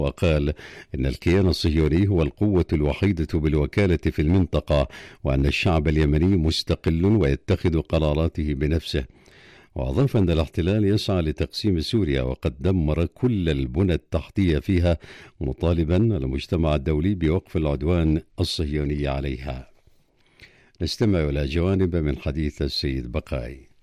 وقال إن الكيان الصهيوني هو القوة الوحيدة بالوكالة في المنطقة، وأن الشعب اليمني مستقل ويتخذ قراراته بنفسه. وأضاف أن الاحتلال يسعى لتقسيم سوريا وقد دمر كل البنى التحتية فيها، مطالبا المجتمع الدولي بوقف العدوان الصهيوني عليها. نستمع إلى جوانب من حديث السيد بقاي.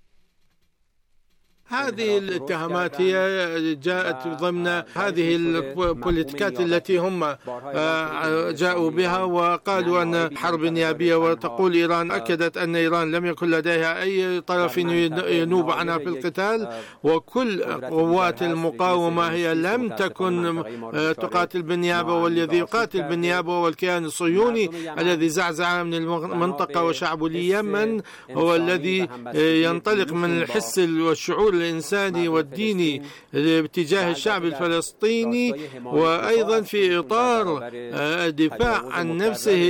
هذه الاتهامات هي جاءت ضمن هذه البوليتيكات التي هم جاءوا بها، وقالوا أن حرب نيابية، وتقول إيران أكدت أن إيران لم يكن لديها أي طرف ينوب عنها في القتال، وكل قوات المقاومة هي لم تكن تقاتل بالنيابة، والذي يقاتل بالنيابة هو الكيان الصهيوني الذي زعزع من المنطقة وشعب اليمن، هو الذي ينطلق من الحس والشعور الإنساني والديني باتجاه الشعب الفلسطيني، وأيضا في إطار الدفاع عن نفسه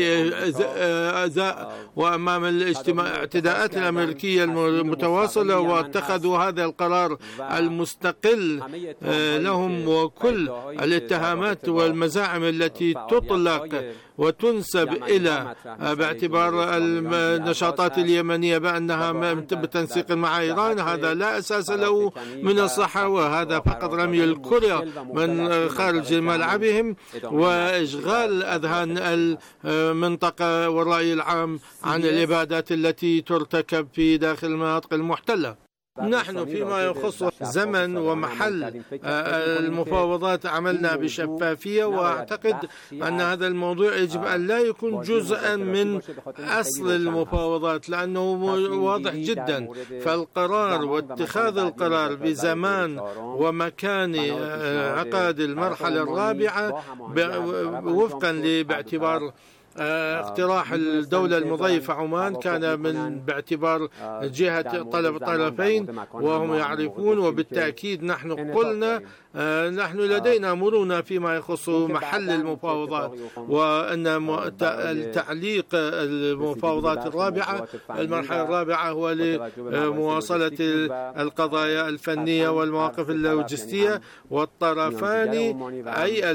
وأمام الاعتداءات الأمريكية المتواصلة، واتخذوا هذا القرار المستقل لهم. وكل الاتهامات والمزاعم التي تطلق وتنسب إلى باعتبار النشاطات اليمنية بأنها بتنسيق مع إيران، هذا لا أساس له من الصحة، وهذا فقط رمي الكرة من خارج ملعبهم وإشغال أذهان المنطقة والرأي العام عن الإبادات التي ترتكب في داخل المناطق المحتلة. نحن فيما يخص زمن ومحل المفاوضات عملنا بشفافية، وأعتقد أن هذا الموضوع يجب أن لا يكون جزءا من أصل المفاوضات، لأنه واضح جدا. فالقرار واتخاذ القرار بزمان ومكان عقد المرحلة الرابعة وفقا باعتبار اقتراح الدولة المضيفة عمان كان باعتبار جهة طلب الطرفين وهم يعرفون، وبالتأكيد نحن قلنا نحن لدينا مرونة فيما يخص محل المفاوضات، وأن تعليق المفاوضات الرابعة المرحلة الرابعة هو لمواصلة القضايا الفنية والمواقف اللوجستية، والطرفان أي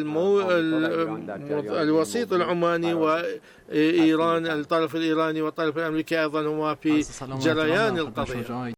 الوسيط العماني وإيران الطرف الإيراني والطرف الأمريكي أيضا هما في جريان القضية.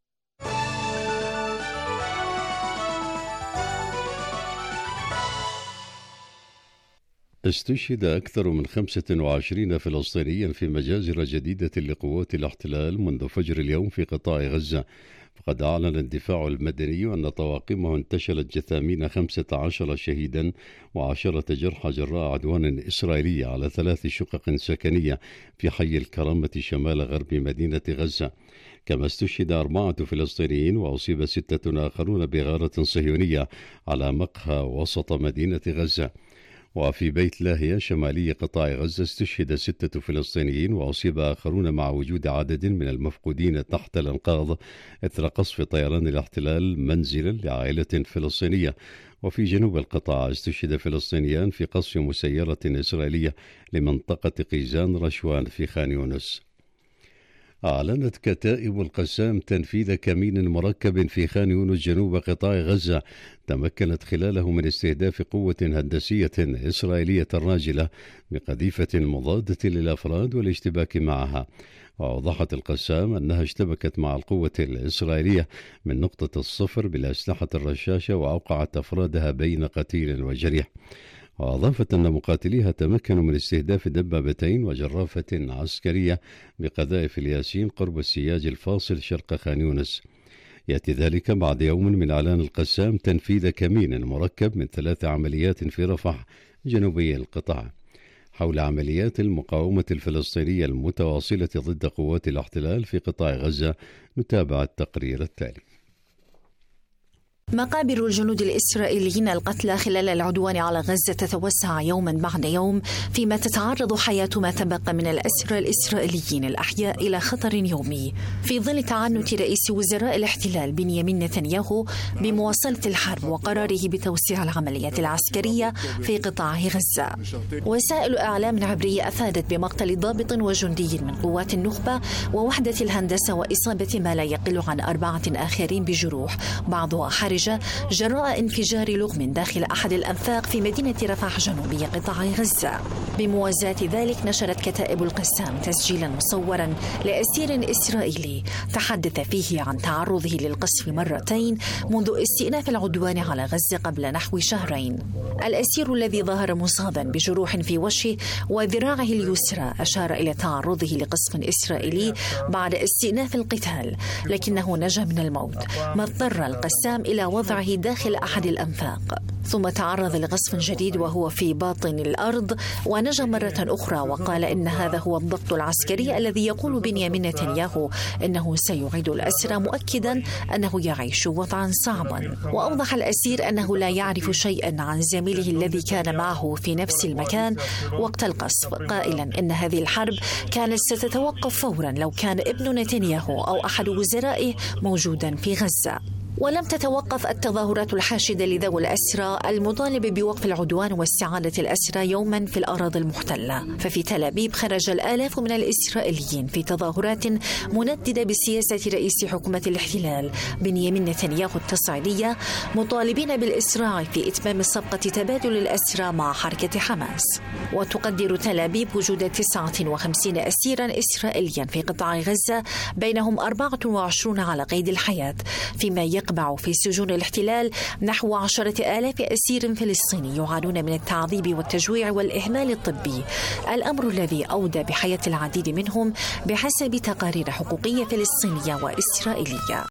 استشهد أكثر من 25 فلسطينيا في مجازر جديدة لقوات الاحتلال منذ فجر اليوم في قطاع غزة. فقد أعلن الدفاع المدني أن طواقمه انتشلت جثامين 15 شهيدا و10 جرحى جراء عدوان إسرائيلي على 3 شقق سكنية في حي الكرامة شمال غرب مدينة غزة. كما استشهد 4 فلسطينيين وأصيب 6 آخرون بغارة صهيونية على مقهى وسط مدينة غزة. وفي بيت لاهيا شمالي قطاع غزة استشهد 6 فلسطينيين وأصيب آخرون مع وجود عدد من المفقودين تحت الأنقاض إثر قصف طيران الاحتلال منزلا لعائلة فلسطينية. وفي جنوب القطاع استشهد فلسطينيان في قصف مسيرة إسرائيلية لمنطقة قيزان رشوان في خان يونس. أعلنت كتائب القسام تنفيذ كمين مركب في خان يونس جنوب قطاع غزة تمكنت خلاله من استهداف قوة هندسية إسرائيلية راجلة بقذيفة مضادة للأفراد والاشتباك معها. وأوضحت القسام أنها اشتبكت مع القوة الإسرائيلية من نقطة الصفر بالأسلحة الرشاشة وأوقعت أفرادها بين قتيل وجريح. وأضافت أن مقاتليها تمكنوا من استهداف دبابتين وجرافة عسكرية بقذائف الياسين قرب السياج الفاصل شرق خان يونس. يأتي ذلك بعد يوم من إعلان القسام تنفيذ كمين مركب من 3 عمليات في رفح جنوبي القطاع. حول عمليات المقاومة الفلسطينية المتواصلة ضد قوات الاحتلال في قطاع غزة نتابع التقرير التالي. مقابر الجنود الإسرائيليين القتلى خلال العدوان على غزة تتوسع يوما بعد يوم، فيما تتعرض حياة ما تبقى من الأسرى الإسرائيليين الأحياء إلى خطر يومي، في ظل تعنت رئيس وزراء الاحتلال بنيامين نتنياهو بمواصلة الحرب وقراره بتوسيع العمليات العسكرية في قطاع غزة. وسائل إعلام عبرية أفادت بمقتل ضابط وجندي من قوات النخبة ووحدة الهندسة وإصابة ما لا يقل عن 4 آخرين بجروح، بعضها حرج خارجة جراء انفجار لغم داخل أحد الأنفاق في مدينة رفح جنوبي قطاع غزة. بموازاة ذلك نشرت كتائب القسام تسجيلا مصورا لأسير إسرائيلي تحدث فيه عن تعرضه للقصف مرتين منذ استئناف العدوان على غزة قبل نحو شهرين. الأسير الذي ظهر مصابا بجروح في وجهه وذراعه اليسرى أشار إلى تعرضه لقصف إسرائيلي بعد استئناف القتال، لكنه نجا من الموت، ما اضطر القسام إلى وضعه داخل أحد الأنفاق، ثم تعرض لقصف جديد وهو في باطن الأرض ونجا مرة أخرى، وقال إن هذا هو الضغط العسكري الذي يقول بنيامين نتنياهو إنه سيعيد الأسرى، مؤكدا أنه يعيش وضعا صعبا. وأوضح الأسير أنه لا يعرف شيئا عن زميله الذي كان معه في نفس المكان وقت القصف، قائلا إن هذه الحرب كانت ستتوقف فورا لو كان ابن نتنياهو أو أحد وزرائه موجودا في غزة. ولم تتوقف التظاهرات الحاشدة لذوي الأسرى المطالبة بوقف العدوان واستعادة الأسرى يوما في الأراضي المحتلة. ففي تل أبيب خرج الآلاف من الإسرائيليين في تظاهرات منددة بسياسة رئيس حكومة الاحتلال بنيامين نتنياهو التصعيدية، مطالبين بالإسراع في إتمام صفقة تبادل الأسرى مع حركة حماس. وتقدر تل أبيب وجود 59 أسيرا إسرائيليا في قطاع غزة، بينهم 24 على قيد الحياة، فيما يقبع في سجون الاحتلال نحو 10,000 أسير فلسطيني يعانون من التعذيب والتجويع والإهمال الطبي، الأمر الذي أودى بحياة العديد منهم بحسب تقارير حقوقية فلسطينية وإسرائيلية.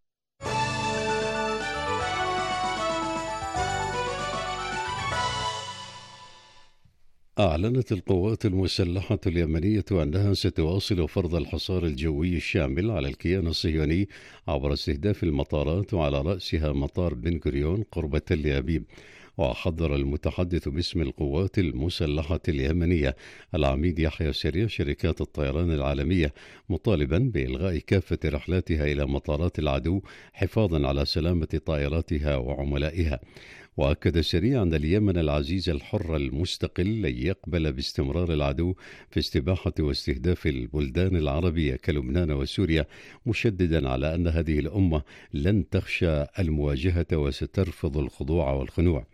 أعلنت القوات المسلحة اليمنية أنها ستواصل فرض الحصار الجوي الشامل على الكيان الصهيوني عبر استهداف المطارات، وعلى رأسها مطار بن غوريون قرب تل أبيب. وحذر المتحدث باسم القوات المسلحة اليمنية العميد يحيى سريع شركات الطيران العالمية، مطالبا بإلغاء كافة رحلاتها إلى مطارات العدو حفاظا على سلامة طائراتها وعملائها. وأكد سريع أن اليمن العزيز الحر المستقل لن يقبل باستمرار العدو في استباحة واستهداف البلدان العربية كلبنان وسوريا، مشددا على أن هذه الأمة لن تخشى المواجهة وسترفض الخضوع والخنوع.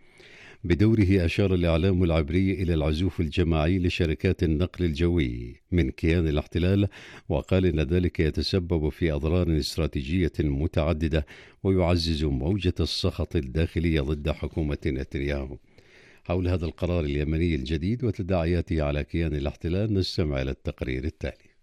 بدوره أشار الإعلام العبري إلى العزوف الجماعي لشركات النقل الجوي من كيان الاحتلال، وقال إن ذلك يتسبب في أضرار استراتيجية متعددة ويعزز موجة السخط الداخلية ضد حكومة نتنياهو. حول هذا القرار اليمني الجديد وتداعياته على كيان الاحتلال نستمع إلى التقرير التالي.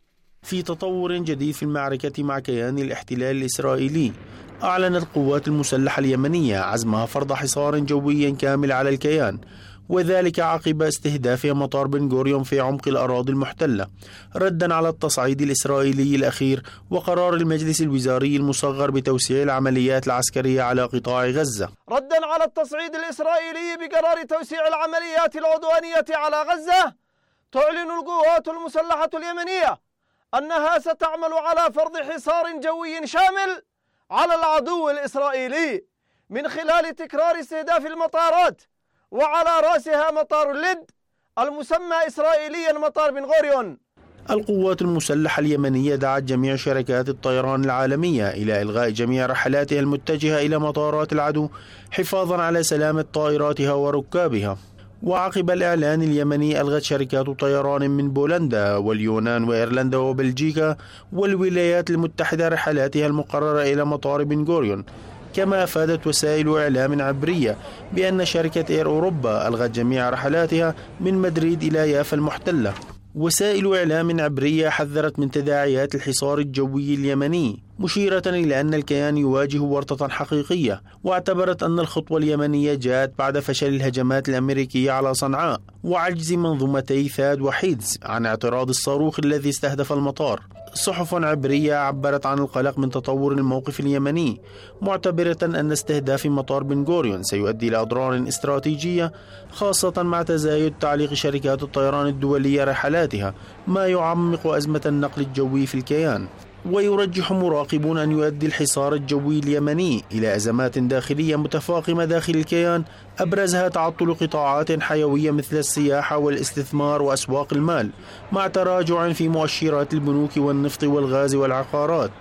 في تطور جديد في المعركة مع كيان الاحتلال الإسرائيلي، أعلنت القوات المسلحة اليمنية عزمها فرض حصار جوي كامل على الكيان، وذلك عقب استهداف مطار بن غوريون في عمق الأراضي المحتلة، ردا على التصعيد الإسرائيلي الأخير وقرار المجلس الوزاري المصغر بتوسيع العمليات العسكرية على قطاع غزة. ردا على التصعيد الإسرائيلي بقرار توسيع العمليات العدوانية على غزة، تعلن القوات المسلحة اليمنية أنها ستعمل على فرض حصار جوي شامل على العدو الإسرائيلي من خلال تكرار استهداف المطارات، وعلى رأسها مطار اللد المسمى إسرائيليا مطار بن غوريون. القوات المسلحة اليمنية دعت جميع شركات الطيران العالمية إلى إلغاء جميع رحلاتها المتجهة إلى مطارات العدو حفاظا على سلامة طائراتها وركابها. وعقب الإعلان اليمني ألغت شركات طيران من بولندا واليونان وإيرلندا وبلجيكا والولايات المتحدة رحلاتها المقررة إلى مطار بن غوريون. كما أفادت وسائل إعلام عبرية بأن شركة إير أوروبا ألغت جميع رحلاتها من مدريد إلى يافا المحتلة. وسائل إعلام عبرية حذرت من تداعيات الحصار الجوي اليمني، مشيرة إلى أن الكيان يواجه ورطة حقيقية، واعتبرت أن الخطوة اليمنية جاءت بعد فشل الهجمات الأمريكية على صنعاء وعجز منظومتي ثاد وحيدز عن اعتراض الصاروخ الذي استهدف المطار. صحف عبرية عبرت عن القلق من تطور الموقف اليمني، معتبرة أن استهداف مطار بن غوريون سيؤدي إلى أضرار استراتيجية، خاصة مع تزايد تعليق شركات الطيران الدولية رحلاتها، ما يعمق أزمة النقل الجوي في الكيان. ويرجح مراقبون أن يؤدي الحصار الجوي اليمني إلى أزمات داخلية متفاقمة داخل الكيان، أبرزها تعطل قطاعات حيوية مثل السياحة والاستثمار وأسواق المال، مع تراجع في مؤشرات البنوك والنفط والغاز والعقارات.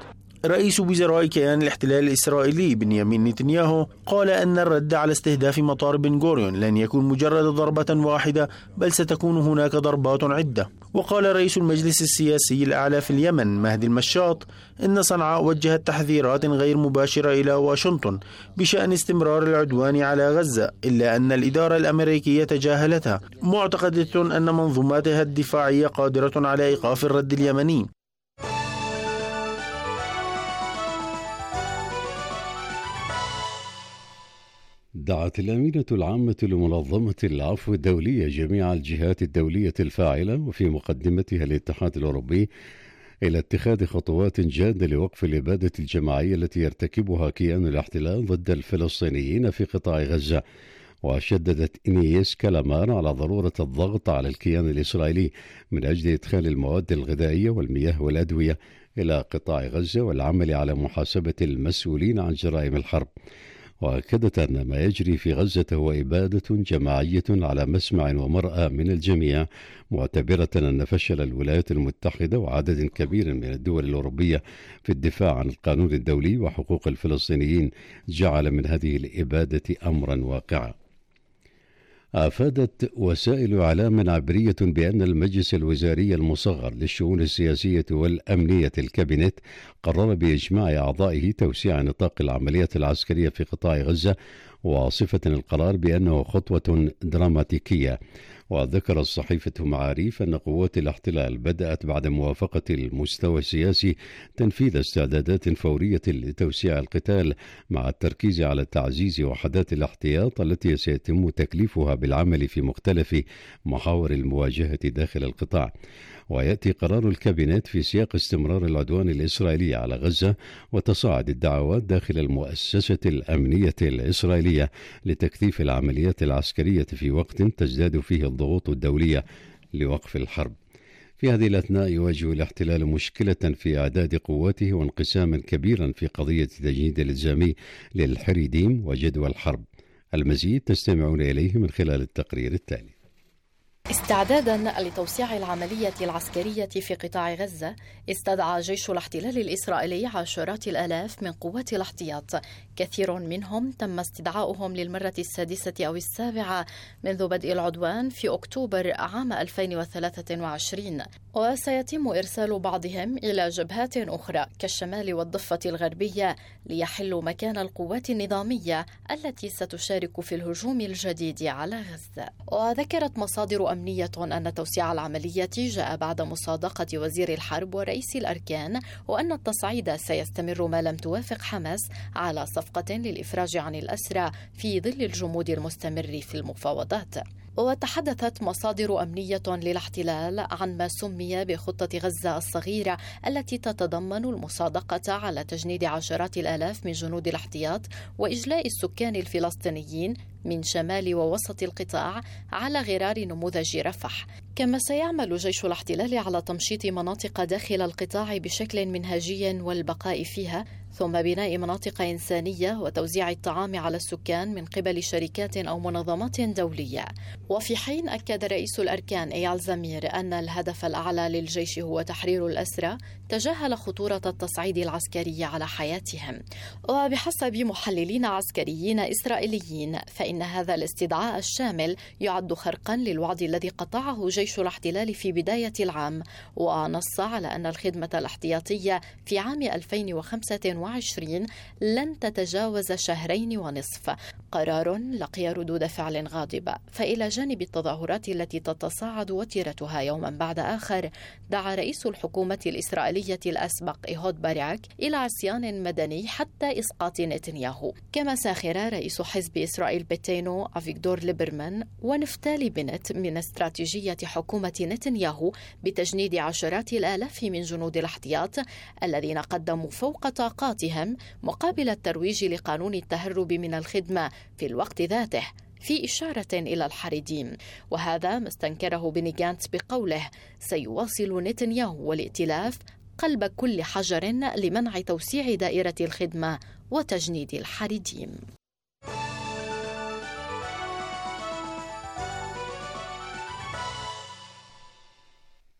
رئيس وزراء كيان الاحتلال الإسرائيلي بنيامين نتنياهو قال أن الرد على استهداف مطار بن غوريون لن يكون مجرد ضربة واحدة، بل ستكون هناك ضربات عدة. وقال رئيس المجلس السياسي الأعلى في اليمن مهدي المشاط إن صنعاء وجهت تحذيرات غير مباشرة إلى واشنطن بشأن استمرار العدوان على غزة، إلا أن الإدارة الأمريكية تجاهلتها، معتقدة أن منظوماتها الدفاعية قادرة على إيقاف الرد اليمني. دعت الأمينة العامة لمنظمة العفو الدولية جميع الجهات الدولية الفاعلة وفي مقدمتها الاتحاد الأوروبي إلى اتخاذ خطوات جادة لوقف الإبادة الجماعية التي يرتكبها كيان الاحتلال ضد الفلسطينيين في قطاع غزة. وشددت إنيس كالامار على ضرورة الضغط على الكيان الإسرائيلي من أجل إدخال المواد الغذائية والمياه والأدوية إلى قطاع غزة والعمل على محاسبة المسؤولين عن جرائم الحرب. وأكدت أن ما يجري في غزة هو إبادة جماعية على مسمع ومرأى من الجميع، معتبرة أن فشل الولايات المتحدة وعدد كبير من الدول الأوروبية في الدفاع عن القانون الدولي وحقوق الفلسطينيين جعل من هذه الإبادة أمرا واقعا. أفادت وسائل إعلام عبرية بأن المجلس الوزاري المصغر للشؤون السياسية والأمنية الكابينت قرر بإجماع أعضائه توسيع نطاق العمليات العسكرية في قطاع غزة، وصفة القرار بأنه خطوة دراماتيكية. وذكر الصحيفة معاريف أن قوات الاحتلال بدأت بعد موافقة المستوى السياسي تنفيذ استعدادات فورية لتوسيع القتال، مع التركيز على تعزيز وحدات الاحتياط التي سيتم تكليفها بالعمل في مختلف محاور المواجهة داخل القطاع. ويأتي قرار الكابينت في سياق استمرار العدوان الإسرائيلي على غزة وتصاعد الدعوات داخل المؤسسة الأمنية الإسرائيلية لتكثيف العمليات العسكرية في وقت تزداد فيه الضغوط الدولية لوقف الحرب. في هذه الأثناء يواجه الاحتلال مشكلة في إعداد قواته وانقساما كبيرا في قضية تجنيد الإلزامي للحريديم وجدوى الحرب. المزيد تستمعون إليه من خلال التقرير التالي. استعدادا لتوسيع العملية العسكرية في قطاع غزة، استدعى جيش الاحتلال الإسرائيلي عشرات الآلاف من قوات الاحتياط، كثير منهم تم استدعاؤهم للمرة السادسة أو السابعة منذ بدء العدوان في أكتوبر عام 2023، وسيتم إرسال بعضهم إلى جبهات أخرى كالشمال والضفة الغربية ليحلوا مكان القوات النظامية التي ستشارك في الهجوم الجديد على غزة. وذكرت مصادر أمنية أن توسيع العملية جاء بعد مصادقة وزير الحرب ورئيس الأركان، وأن التصعيد سيستمر ما لم توافق حماس على صفقة للإفراج عن الأسرى في ظل الجمود المستمر في المفاوضات. وتحدثت مصادر أمنية للاحتلال عن ما سمي بخطة غزة الصغيرة التي تتضمن المصادقة على تجنيد عشرات الآلاف من جنود الاحتياط وإجلاء السكان الفلسطينيين من شمال ووسط القطاع على غرار نموذج رفح. كما سيعمل جيش الاحتلال على تمشيط مناطق داخل القطاع بشكل منهجي والبقاء فيها، ثم بناء مناطق إنسانية وتوزيع الطعام على السكان من قبل شركات أو منظمات دولية. وفي حين أكد رئيس الأركان إيال زمير أن الهدف الأعلى للجيش هو تحرير الأسرى، تجاهل خطورة التصعيد العسكري على حياتهم. وبحسب محللين عسكريين إسرائيليين فإن هذا الاستدعاء الشامل يعد خرقا للوعد الذي قطعه جيش الاحتلال في بداية العام، ونص على أن الخدمة الاحتياطية في عام 2025 لن تتجاوز 2.5 شهرين، قرار لقي ردود فعل غاضبة. فإلى جانب التظاهرات التي تتصاعد وتيرتها يوما بعد آخر، دعا رئيس الحكومة الإسرائيلية الأسبق إيهود باراك إلى عصيان مدني حتى إسقاط نتنياهو. كما ساخر رئيس حزب إسرائيل بيتينو أفيغدور ليبرمان ونفتالي بنت من استراتيجية حكومة نتنياهو بتجنيد عشرات الآلاف من جنود الاحتياط الذين قدموا فوق طاقاتهم مقابل الترويج لقانون التهرب من الخدمة في الوقت ذاته، في إشارة إلى الحريديم. وهذا ما استنكره بني غانتس بقوله: سيواصل نتنياهو والائتلاف قلب كل حجر لمنع توسيع دائرة الخدمة وتجنيد الحريديم.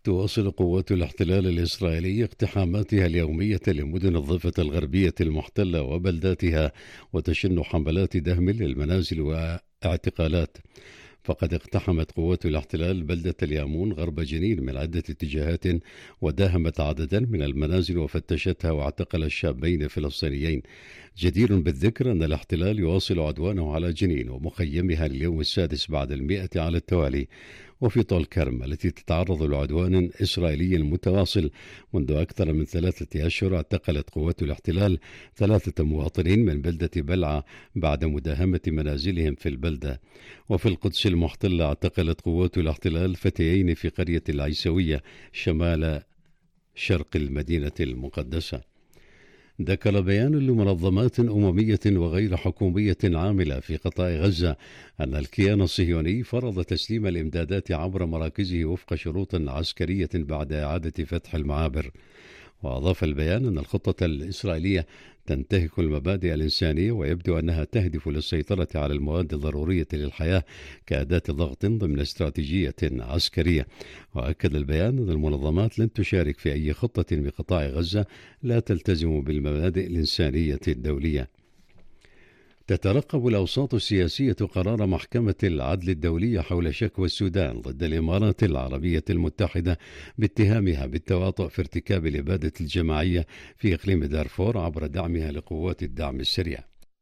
تواصل قوات الاحتلال الإسرائيلي اقتحاماتها اليومية لمدن الضفة الغربية المحتلة وبلداتها، وتشن حملات دهم للمنازل واعتقالات. فقد اقتحمت قوات الاحتلال بلدة اليامون غرب جنين من عدة اتجاهات، وداهمت عددا من المنازل وفتشتها، واعتقل الشابين فلسطينيين. جدير بالذكر أن الاحتلال يواصل عدوانه على جنين ومخيمها اليوم السادس بعد 100 على التوالي. وفي طول كرم التي تتعرض لعدوان إسرائيلي متواصل منذ أكثر من 3 أشهر، اعتقلت قوات الاحتلال 3 مواطنين من بلدة بلعة بعد مداهمة منازلهم في البلدة. وفي القدس المحتلة اعتقلت قوات الاحتلال فتيين في قرية العيسوية شمال شرق المدينة المقدسة. ذكر بيان لمنظمات أممية وغير حكومية عاملة في قطاع غزة أن الكيان الصهيوني فرض تسليم الإمدادات عبر مراكزه وفق شروط عسكرية بعد إعادة فتح المعابر. وأضاف البيان أن الخطة الإسرائيلية تنتهك المبادئ الإنسانية، ويبدو أنها تهدف للسيطرة على المواد الضرورية للحياة كأداة ضغط ضمن استراتيجية عسكرية. وأكد البيان أن المنظمات لن تشارك في أي خطة بقطاع غزة لا تلتزم بالمبادئ الإنسانية الدولية. تترقب الأوساط السياسية قرار محكمة العدل الدولية حول شكوى السودان ضد الإمارات العربية المتحدة باتهامها بالتواطؤ في ارتكاب الإبادة الجماعية في إقليم دارفور عبر دعمها لقوات الدعم السريع.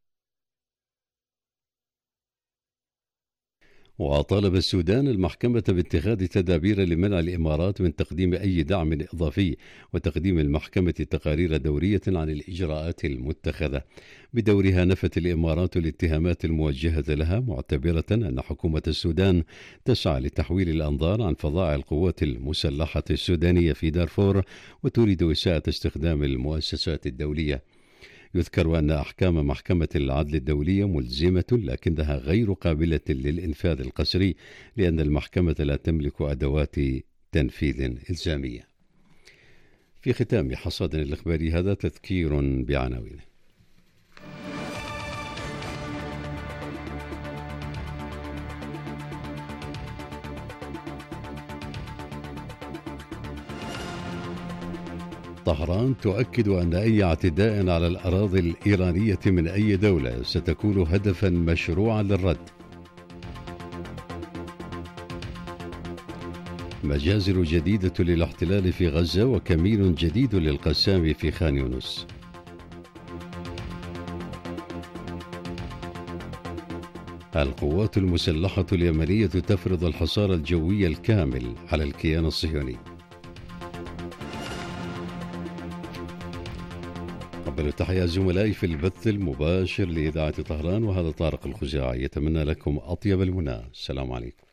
وطالب السودان المحكمة باتخاذ تدابير لمنع الإمارات من تقديم أي دعم إضافي، وتقديم المحكمة تقارير دورية عن الإجراءات المتخذة. بدورها نفت الإمارات الاتهامات الموجهة لها، معتبرة أن حكومة السودان تسعى لتحويل الأنظار عن فظائع القوات المسلحة السودانية في دارفور، وتريد إساءة استخدام المؤسسات الدولية. يذكر أن أحكام محكمة العدل الدولية ملزمة، لكنها غير قابلة للإنفاذ القسري، لأن المحكمة لا تملك أدوات تنفيذ إلزامية. في ختام حصادنا الإخباري هذا تذكير بعناوينه. طهران تؤكد أن أي اعتداء على الأراضي الإيرانية من أي دولة ستكون هدفا مشروعا للرد. مجازر جديدة للاحتلال في غزة، وكمين جديد للقسام في خان يونس. القوات المسلحة اليمنية تفرض الحصار الجوي الكامل على الكيان الصهيوني. قبل تحية زملائي في البث المباشر لإذاعة طهران، وهذا طارق الخزاعي يتمنى لكم أطيب المنى. السلام عليكم.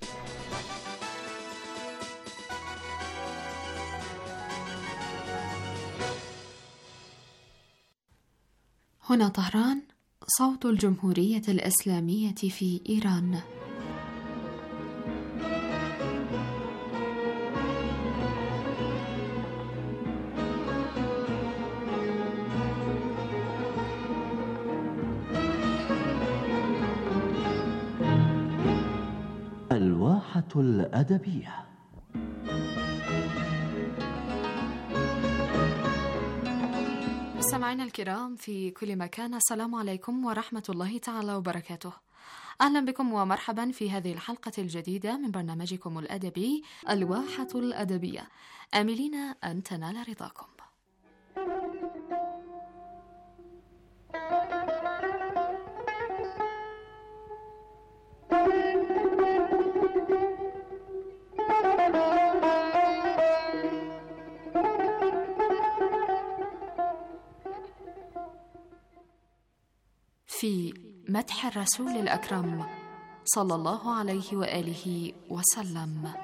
هنا طهران، صوت الجمهورية الإسلامية في إيران. الواحة الأدبية. مستمعينا الكرام في كل مكان، السلام عليكم ورحمة الله تعالى وبركاته. أهلا بكم ومرحبا في هذه الحلقة الجديدة من برنامجكم الأدبي الواحة الأدبية، آملين أن تنال رضاكم. في مدح الرسول الأكرم صلى الله عليه وآله وسلم.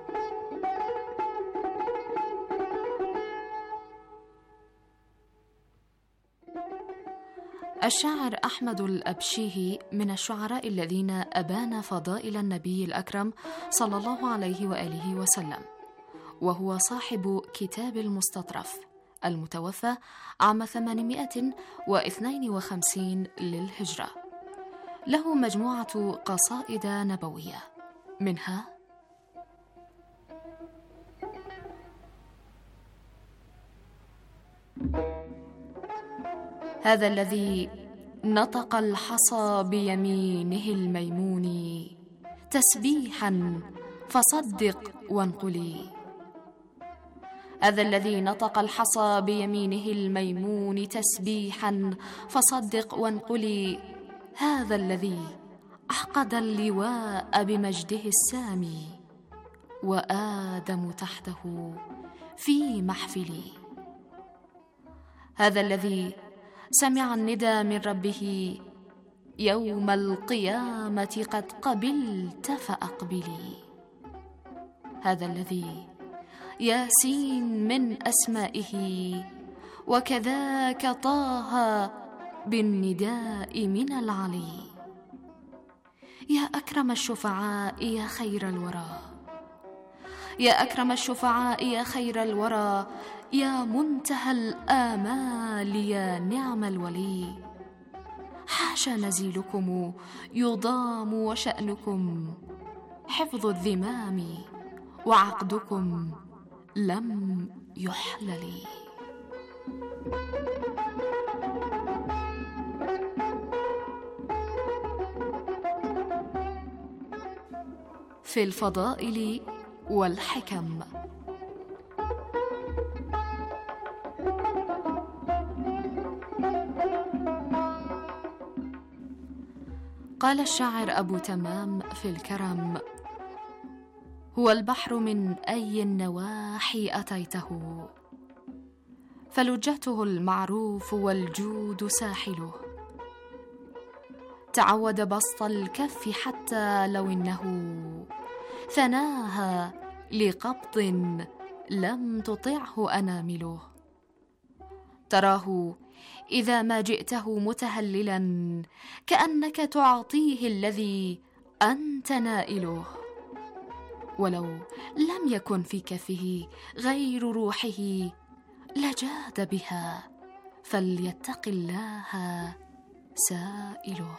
الشاعر أحمد الأبشيهي من الشعراء الذين أبان فضائل النبي الأكرم صلى الله عليه وآله وسلم، وهو صاحب كتاب المستطرف المتوفى عام 852 للهجرة. له مجموعة قصائد نبوية، منها: هذا الذي نطق الحصى بيمينه الميمون تسبيحا فصدق وانقلي. هذا الذي نطق الحصى بيمينه الميمون تسبيحا فصدق وانقلي. هذا الذي عقد اللواء بمجده السامي وآدم تحته في محفلي. هذا الذي سمع الندى من ربه يوم القيامة قد قبلت فأقبلي. هذا الذي ياسين من أسمائه وكذاك طه بالنداء من العلي. يا أكرم الشفعاء يا خير الورى، يا أكرم الشفعاء يا خير الورى، يا منتهى الآمال يا نعم الولي. حاشا نزيلكم يضام وشأنكم حفظ الذمام وعقدكم لم يحلل. في الفضائل والحكم. قال الشاعر أبو تمام في الكرم: هو البحر من أي النواحي أتيته، فلجته المعروف والجود ساحله. تعود بسط الكف حتى لو إنه ثناها لقبض لم تطعه أنامله. تراه إذا ما جئته متهللا كأنك تعطيه الذي أنت نائله. ولو لم يكن في كفه غير روحه لجاد بها، فليتق الله سائله.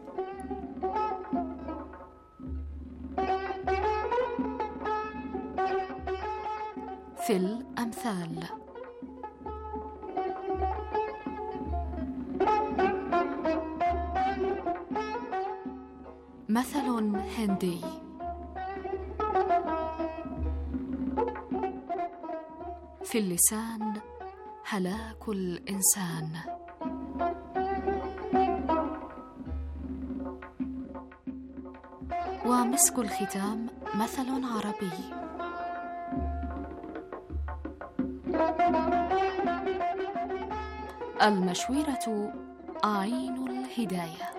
في الأمثال. مثل هندي: في اللسان هلاك الإنسان. ومسك الختام مثل عربي: المشورة عين الهداية.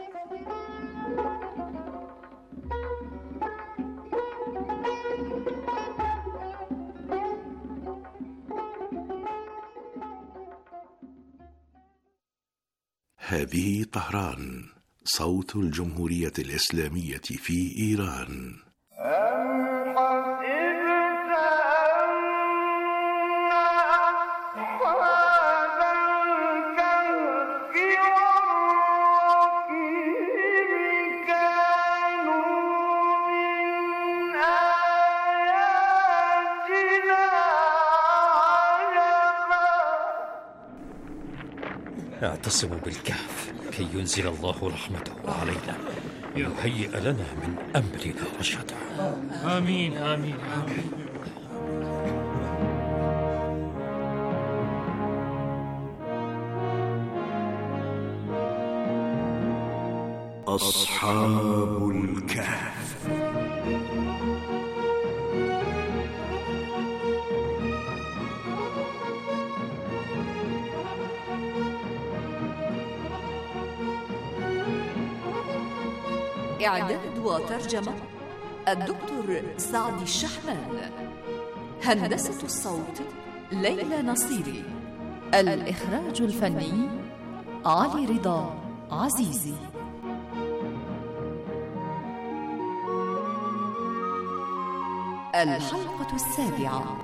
هذه طهران، صوت الجمهورية الإسلامية في إيران. اعتصموا بالكهف كي ينزل الله رحمته علينا ويهيئ لنا من أمرنا رشدا. آمين آمين آمين. أصحاب الكهف. إعداد وترجمة الدكتور سعد الشحمان. هندسة الصوت ليلى نصيري. الإخراج الفني علي رضا عزيزي. الحلقة السابعة.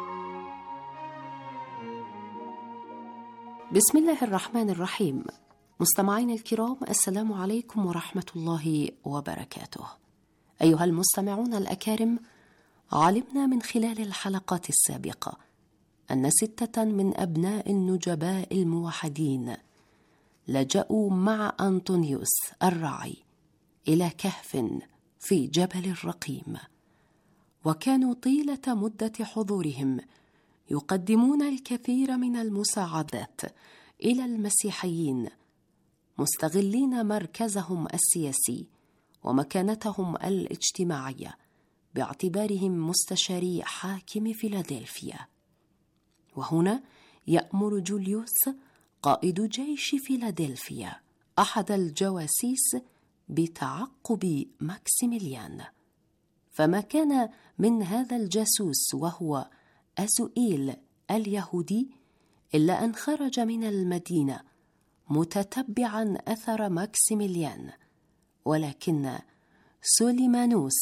بسم الله الرحمن الرحيم. مستمعين الكرام، السلام عليكم ورحمة الله وبركاته. أيها المستمعون الأكارم، علمنا من خلال الحلقات السابقة أن 6 من أبناء النجباء الموحدين لجأوا مع أنطونيوس الراعي إلى كهف في جبل الرقيم، وكانوا طيلة مدة حضورهم يقدمون الكثير من المساعدات إلى المسيحيين، مستغلين مركزهم السياسي ومكانتهم الاجتماعية باعتبارهم مستشاري حاكم فيلادلفيا. وهنا يأمر جوليوس قائد جيش فيلادلفيا أحد الجواسيس بتعقب ماكسيميليان، فما كان من هذا الجاسوس وهو أزوئيل اليهودي إلا أن خرج من المدينة متتبعا أثر ماكسيميليان، ولكن سوليمانوس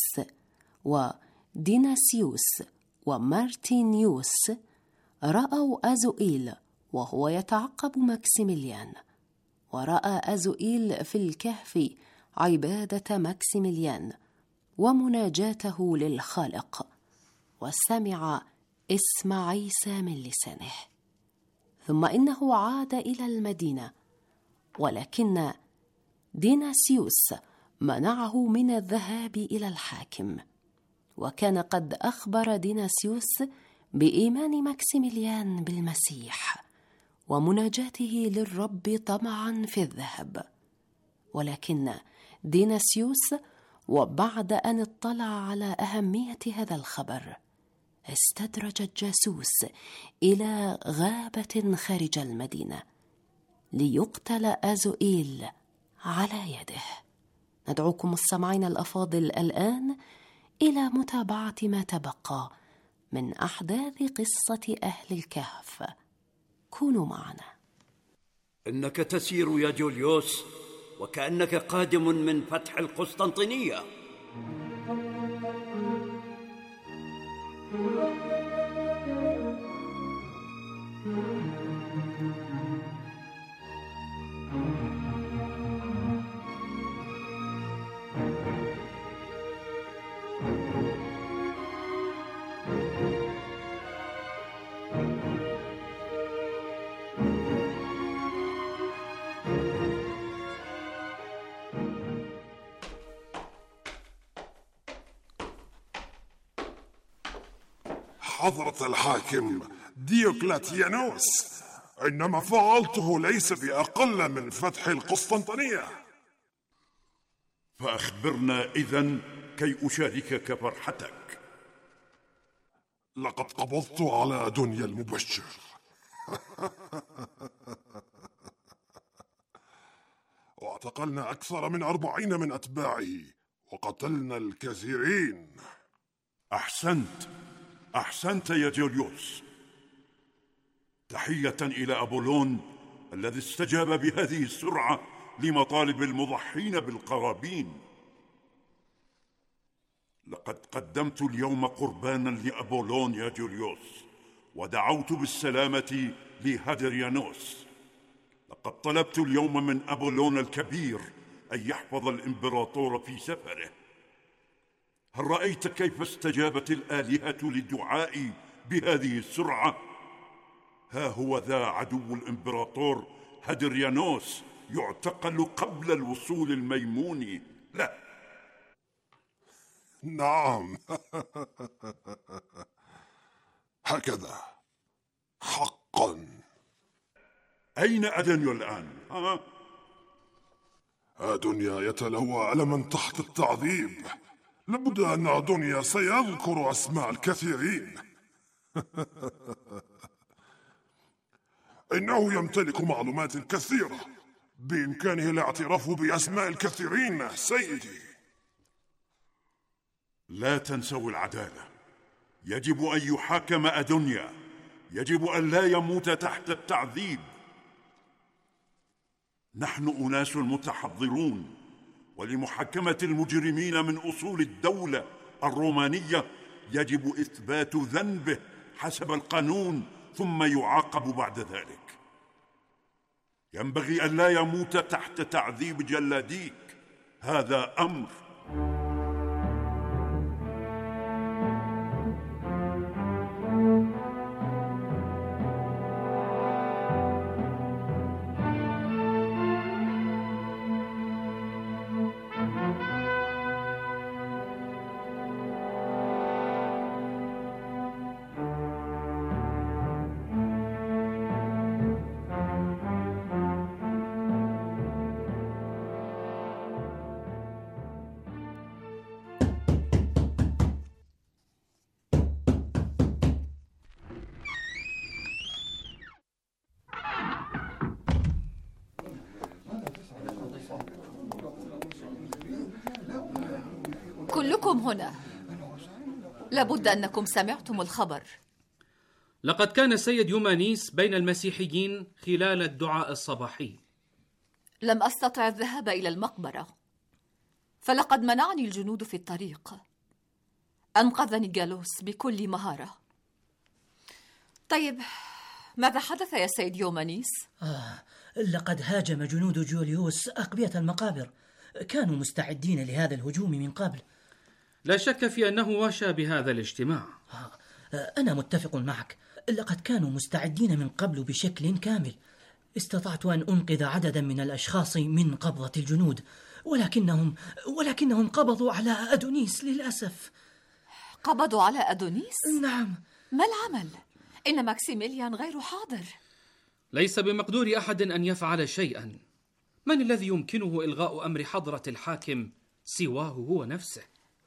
وديناسيوس ومارتينيوس رأوا أزوئيل وهو يتعقب ماكسيميليان، ورأى أزوئيل في الكهف عبادة ماكسيميليان ومناجاته للخالق، وسمع اسم عيسى من لسانه. ثم إنه عاد إلى المدينة، ولكن ديناسيوس منعه من الذهاب إلى الحاكم، وكان قد أخبر ديناسيوس بإيمان ماكسيميليان بالمسيح ومناجاته للرب طمعا في الذهب. ولكن ديناسيوس وبعد أن اطلع على أهمية هذا الخبر استدرج الجاسوس إلى غابة خارج المدينة ليقتل أزوئيل على يده. ندعوكم مستمعين الأفاضل الآن إلى متابعة ما تبقى من أحداث قصة أهل الكهف. كونوا معنا. إنك تسير يا جوليوس وكأنك قادم من فتح القسطنطينية. حضرة الحاكم ديوكلاتيانوس، إنما فعلته ليس بأقل من فتح القسطنطينية. فأخبرنا إذن كي أشاركك فرحتك. لقد قبضت على دنيا المبشر واعتقلنا أكثر من 40 من أتباعه وقتلنا الكثيرين. أحسنت يا جوليوس. تحية إلى أبولون الذي استجاب بهذه السرعة لمطالب المضحين بالقرابين. لقد قدمت اليوم قربانا لأبولون يا جوليوس، ودعوت بالسلامة لهادريانوس. لقد طلبت اليوم من أبولون الكبير أن يحفظ الإمبراطور في سفره. هل رأيت كيف استجابت الآلهة لدعائي بهذه السرعة؟ ها هو ذا عدو الإمبراطور هادريانوس يعتقل قبل الوصول الميمون له. نعم هكذا حقا. أين أدنيا الآن؟ أدنيا يتلوى ألما تحت التعذيب. لابد أن أدنيا سيذكر أسماء الكثيرين. إنه يمتلك معلومات كثيرة بإمكانه الاعتراف بأسماء الكثيرين سيدي. لا تنسوا العدالة. يجب أن يحاكم أدنيا، يجب أن لا يموت تحت التعذيب. نحن أناس متحضرون، ولمحاكمة المجرمين من أصول الدولة الرومانية يجب إثبات ذنبه حسب القانون ثم يعاقب بعد ذلك. ينبغي أن لا يموت تحت تعذيب جلاديك. هذا أمر. كلكم هنا، لابد أنكم سمعتم الخبر. لقد كان السيد يومانيس بين المسيحيين خلال الدعاء الصباحي. لم أستطع الذهاب إلى المقبرة، فلقد منعني الجنود في الطريق. أنقذني جالوس بكل مهارة. طيب، ماذا حدث يا سيد يومانيس؟ لقد هاجم جنود جوليوس أقبية المقابر. كانوا مستعدين لهذا الهجوم من قبل. لا شك في أنه وشى بهذا الاجتماع. أنا متفق معك. لقد كانوا مستعدين من قبل بشكل كامل. استطعت أن أنقذ عددا من الأشخاص من قبضة الجنود، ولكنهم قبضوا على أدونيس للأسف. قبضوا على أدونيس؟ نعم. ما العمل؟ إن ماكسيميليان غير حاضر. ليس بمقدور أحد أن يفعل شيئا. من الذي يمكنه إلغاء أمر حضرة الحاكم سواه هو نفسه؟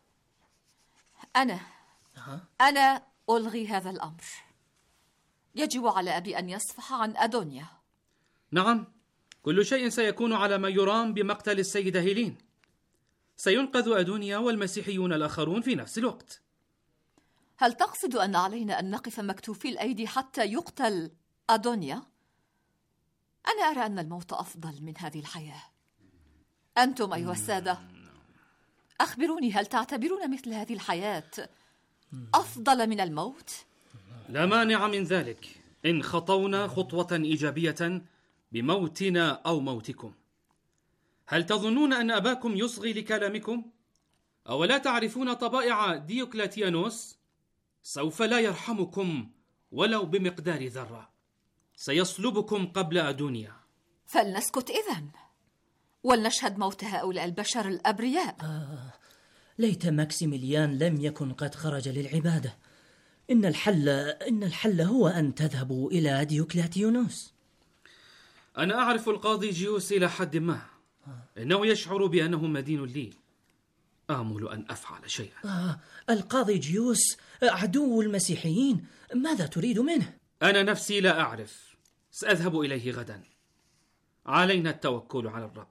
أنا ألغي هذا الأمر. يجب على أبي أن يصفح عن أدونيا. نعم، كل شيء سيكون على ما يرام بمقتل السيدة هيلين. سينقذ أدونيا والمسيحيون الآخرون في نفس الوقت. هل تقصد أن علينا أن نقف مكتوفي الأيدي حتى يقتل أدونيا؟ أنا أرى أن الموت أفضل من هذه الحياة. أنتم أيها السادة، أخبروني، هل تعتبرون مثل هذه الحياة أفضل من الموت؟ لا مانع من ذلك إن خطونا خطوة إيجابية بموتنا أو موتكم. هل تظنون أن أباكم يصغي لكلامكم؟ أولا تعرفون طبائع ديوكلاتيانوس؟ سوف لا يرحمكم ولو بمقدار ذرة. سيصلبكم قبل أدونيا. فلنسكت إذن ولنشهد موت هؤلاء البشر الأبرياء. ليت ماكسيميليان لم يكن قد خرج للعبادة. إن الحل هو أن تذهبوا إلى ديوكلاتيانوس. أنا أعرف القاضي جيوس إلى حد ما. إنه يشعر بأنه مدين لي. آمل أن أفعل شيئا. القاضي جيوس عدو المسيحيين. ماذا تريد منه؟ أنا نفسي لا أعرف. سأذهب إليه غدا. علينا التوكل على الرب.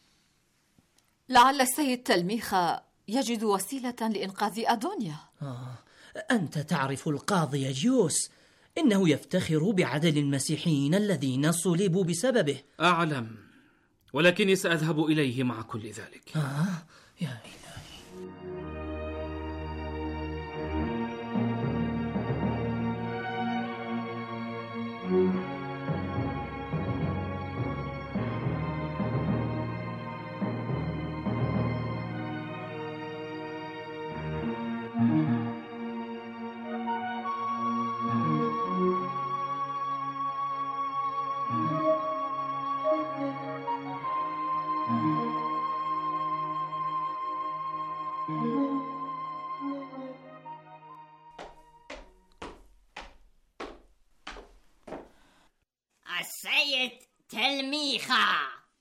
لعل السيد تلميخة يجد وسيلة لإنقاذ أدونيا. أنت تعرف القاضي جيوس. إنه يفتخر بعدد المسيحيين الذين صلبوا بسببه. أعلم، ولكني سأذهب إليه مع كل ذلك. يا إلهي. السيد تلميخة.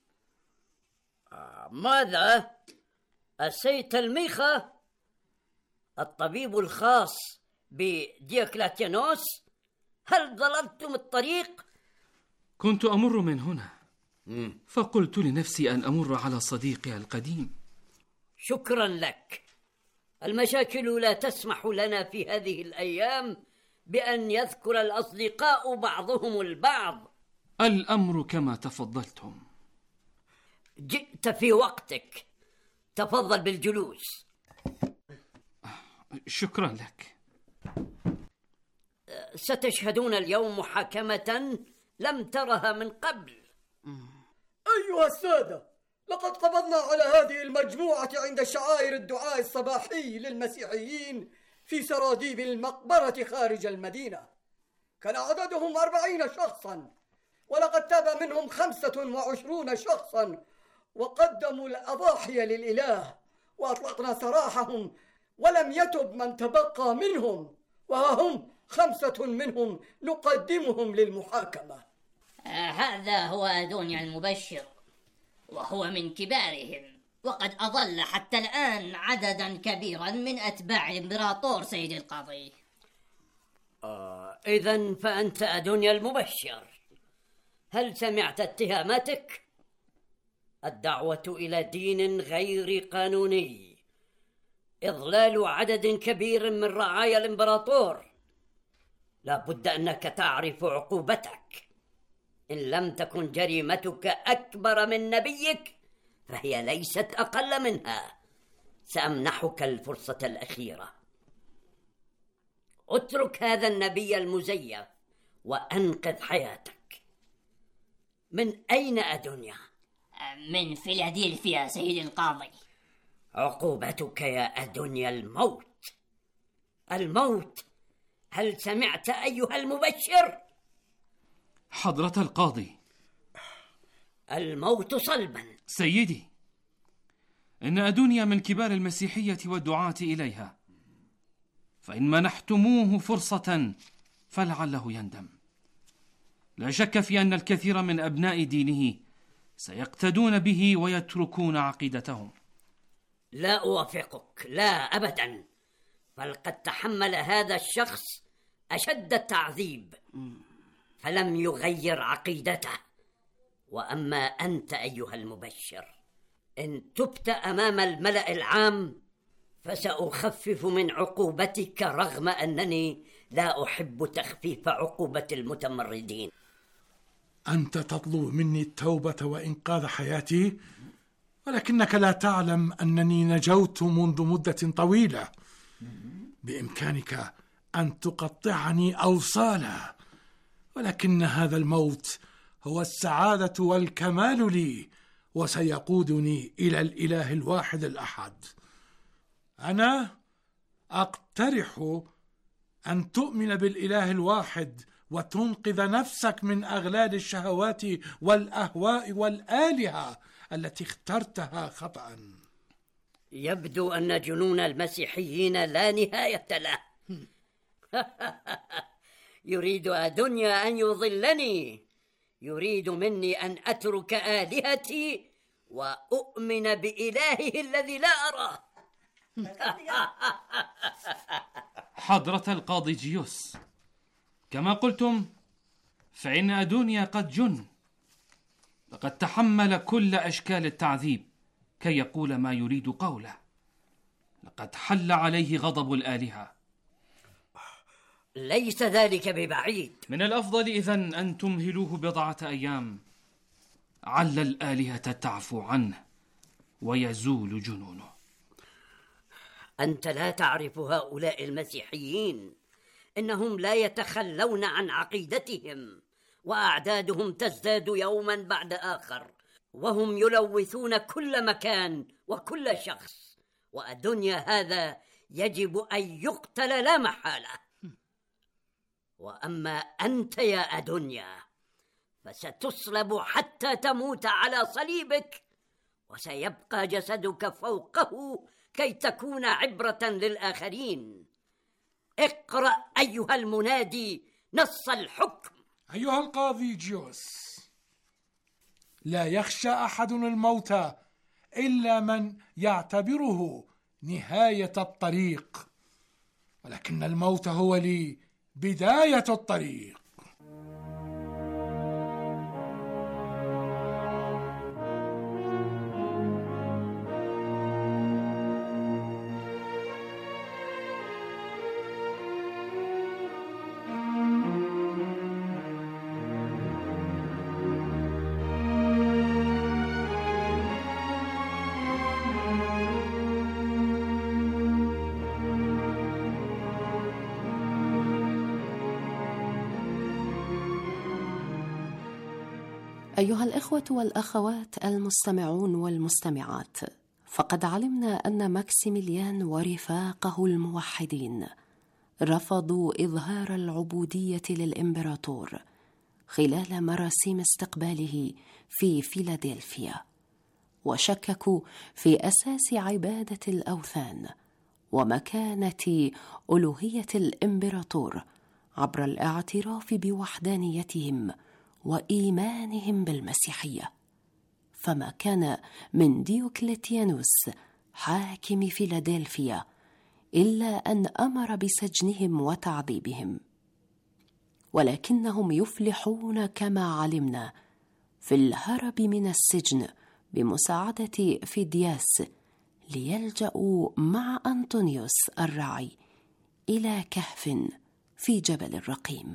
ماذا؟ السيد تلميخة الطبيب الخاص بديوكلاتيانوس؟ هل ضللتم الطريق؟ كنت أمر من هنا فقلت لنفسي أن أمر على صديقي القديم. شكرا لك. المشاكل لا تسمح لنا في هذه الأيام بأن يذكر الأصدقاء بعضهم البعض. الأمر كما تفضلتم. جئت في وقتك. تفضل بالجلوس. شكرا لك. ستشهدون اليوم محاكمة لم ترها من قبل. أيها السادة، لقد قبضنا على هذه المجموعة عند شعائر الدعاء الصباحي للمسيحيين في سراديب المقبرة خارج المدينة. كان عددهم 40 شخصا، ولقد تاب منهم 25 شخصا وقدموا الأضاحي للإله، وأطلقنا سراحهم ولم يتب من تبقى منهم، وها هم 5 منهم نقدمهم للمحاكمة. هذا هو أدونيا المبشر، وهو من كبارهم، وقد أضل حتى الآن عددا كبيرا من أتباع الإمبراطور سيد القاضي. إذن فأنت أدونيا المبشر. هل سمعت اتهاماتك؟ الدعوة إلى دين غير قانوني، إضلال عدد كبير من رعايا الإمبراطور. لا بد أنك تعرف عقوبتك. إن لم تكن جريمتك أكبر من نبيك فهي ليست أقل منها. سأمنحك الفرصة الأخيرة. اترك هذا النبي المزيف وأنقذ حياتك. من أين أدونيا؟ من فيلادلفيا سيد القاضي. عقوبتك يا أدونيا الموت. الموت. هل سمعت أيها المبشر؟ حضرة القاضي، الموت صلبا. سيدي، إن أدونيا من كبار المسيحية والدعاة إليها، فإن منحتموه فرصة فلعله يندم. لا شك في أن الكثير من أبناء دينه سيقتدون به ويتركون عقيدتهم. لا أوافقك، لا أبدا. بل قد تحمل هذا الشخص أشد التعذيب فلم يغير عقيدته. وأما أنت أيها المبشر، إن تبت أمام الملأ العام فسأخفف من عقوبتك، رغم أنني لا أحب تخفيف عقوبة المتمردين. أنت تطلب مني التوبة وإنقاذ حياتي، ولكنك لا تعلم أنني نجوت منذ مدة طويلة. بإمكانك أن تقطعني أوصالا، ولكن هذا الموت هو السعادة والكمال لي، وسيقودني إلى الإله الواحد الأحد. أنا أقترح أن تؤمن بالإله الواحد وتنقذ نفسك من أغلال الشهوات والأهواء والآلهة التي اخترتها خطأ. يبدو أن جنون المسيحيين لا نهاية له. يريد أدونيا أن يضلني، يريد مني أن أترك آلهتي وأؤمن بإلهه الذي لا أراه. حضرة القاضي جيوس، كما قلتم فإن أدونيا قد جن، لقد تحمل كل أشكال التعذيب كي يقول ما يريد قوله. لقد حل عليه غضب الآلهة. ليس ذلك ببعيد. من الأفضل إذن أن تمهلوه 4 أيام، عل الآلهة تعفو عنه ويزول جنونه. أنت لا تعرف هؤلاء المسيحيين، إنهم لا يتخلون عن عقيدتهم، وأعدادهم تزداد يوما بعد آخر، وهم يلوثون كل مكان وكل شخص. وأدونيا هذا يجب أن يقتل لا محالة. وأما أنت يا أدونيا فستصلب حتى تموت على صليبك، وسيبقى جسدك فوقه كي تكون عبرة للآخرين. اقرأ أيها المنادي نص الحكم. أيها القاضي جيوس، لا يخشى أحد الموت إلا من يعتبره نهاية الطريق، ولكن الموت هو لي بداية الطريق. أيها الإخوة والأخوات المستمعون والمستمعات، فقد علمنا أن ماكسيميليان ورفاقه الموحدين رفضوا إظهار العبودية للإمبراطور خلال مراسيم استقباله في فيلادلفيا، وشككوا في أساس عبادة الأوثان ومكانة ألوهية الإمبراطور عبر الاعتراف بوحدانيتهم وإيمانهم بالمسيحية. فما كان من ديوكليتيانوس حاكم فيلادلفيا إلا أن أمر بسجنهم وتعذيبهم، ولكنهم يفلحون كما علمنا في الهرب من السجن بمساعدة فيدياس ليلجأوا مع أنطونيوس الراعي إلى كهف في جبل الرقيم.